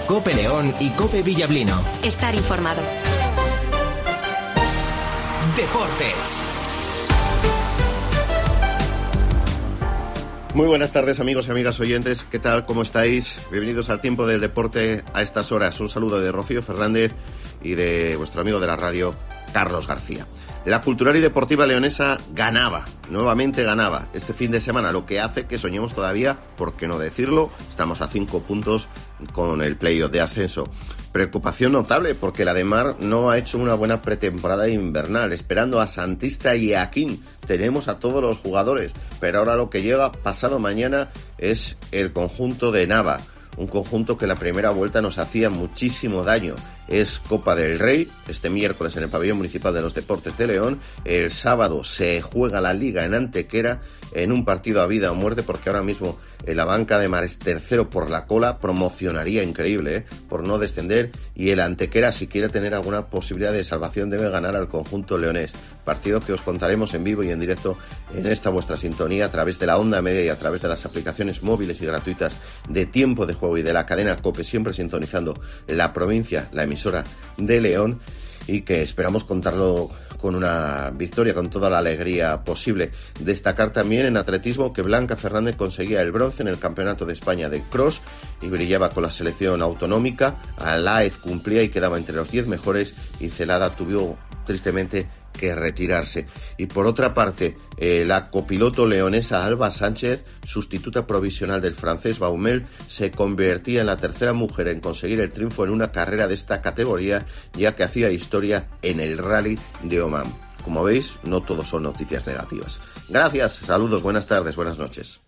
COPE León y COPE Villablino. Estar informado. Deportes. Muy buenas tardes, amigos y amigas oyentes. ¿Qué tal? ¿Cómo estáis? Bienvenidos al tiempo del deporte a estas horas. Un saludo de Rocío Fernández y de vuestro amigo de la radio, Carlos García. La Cultural y Deportiva Leonesa nuevamente ganaba este fin de semana, lo que hace que soñemos todavía, por qué no decirlo, estamos a 5 puntos con el playoff de ascenso. Preocupación notable porque la de Mar no ha hecho una buena pretemporada invernal, esperando a Santista y a Quín. Tenemos a todos los jugadores, pero ahora lo que llega pasado mañana es el conjunto de Nava. Un conjunto que la primera vuelta nos hacía muchísimo daño. Es Copa del Rey, este miércoles en el Pabellón Municipal de los Deportes de León. El sábado se juega la Liga en Antequera en un partido a vida o muerte, porque ahora mismo la banca de Mar es tercero por la cola, promocionaría increíble, por no descender, y el Antequera, si quiere tener alguna posibilidad de salvación, debe ganar al conjunto leonés. Partido que os contaremos en vivo y en directo en esta vuestra sintonía a través de la onda media y a través de las aplicaciones móviles y gratuitas de Tiempo de Juego y de la cadena COPE, siempre sintonizando la provincia, la emisora de León, y que esperamos contarlo con una victoria, con toda la alegría posible. Destacar también en atletismo que Blanca Fernández conseguía el bronce en el Campeonato de España de Cross y brillaba con la selección autonómica. Alaez cumplía y quedaba entre los 10 mejores, y Celada tuvo tristemente que retirarse. Y por otra parte, la copiloto leonesa Alba Sánchez, sustituta provisional del francés Baumel, se convertía en la tercera mujer en conseguir el triunfo en una carrera de esta categoría, ya que hacía historia en el Rally de Oman. Como veis, no todo son noticias negativas. Gracias, saludos, buenas tardes, buenas noches.